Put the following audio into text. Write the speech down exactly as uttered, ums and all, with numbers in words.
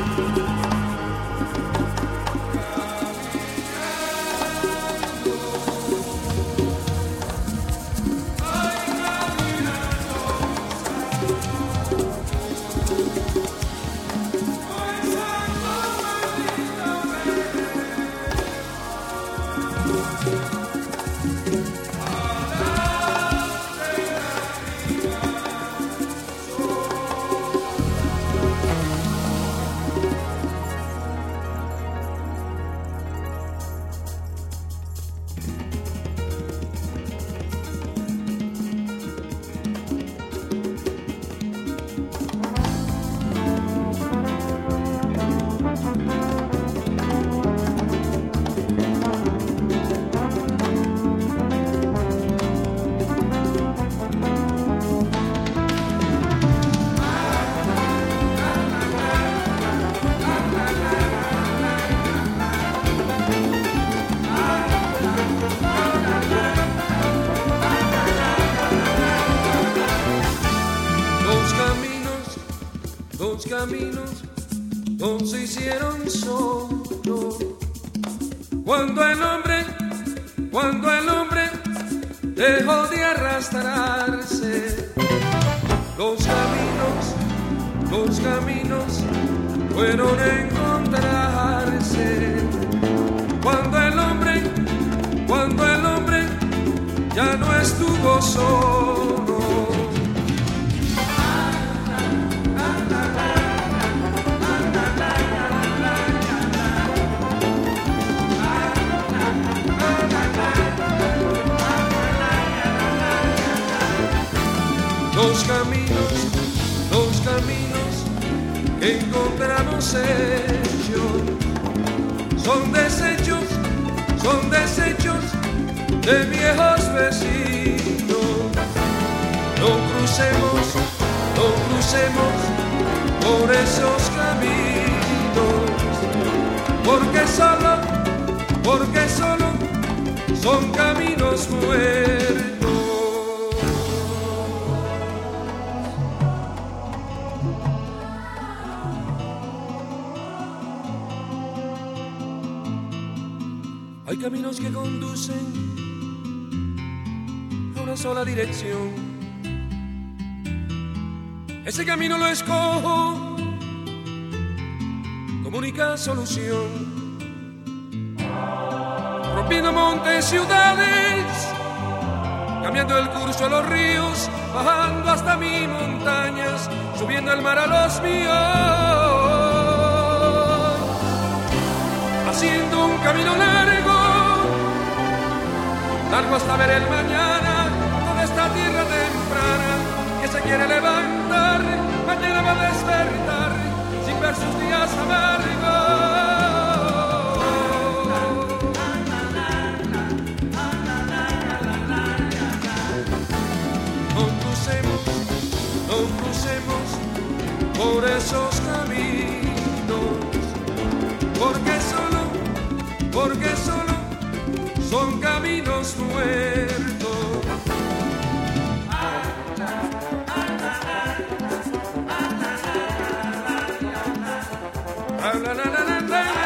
Caminos dos se hicieron solo. Cuando el hombre, cuando el hombre dejó de arrastrarse, los caminos, los caminos fueron a encontrarse. Cuando el hombre, cuando el hombre ya no estuvo solo. Los caminos, los caminos que encontramos hechos son desechos, son desechos de viejos vecinos. No crucemos, no crucemos por esos caminos, porque solo, porque solo son caminos muertos. Hay caminos que conducen a una sola dirección. Ese camino lo escojo como única solución. Rompiendo montes, ciudades, cambiando el curso de los ríos, bajando hasta mis montañas, subiendo el mar a los míos, haciendo un camino largo, largo hasta ver el mañana, toda esta tierra temprana que se quiere levantar, mañana va a despertar, sin ver sus días amargos. No crucemos, no crucemos por esos caminos, porque solo, porque solo son caminos muertos. La, la, la, la, la, la.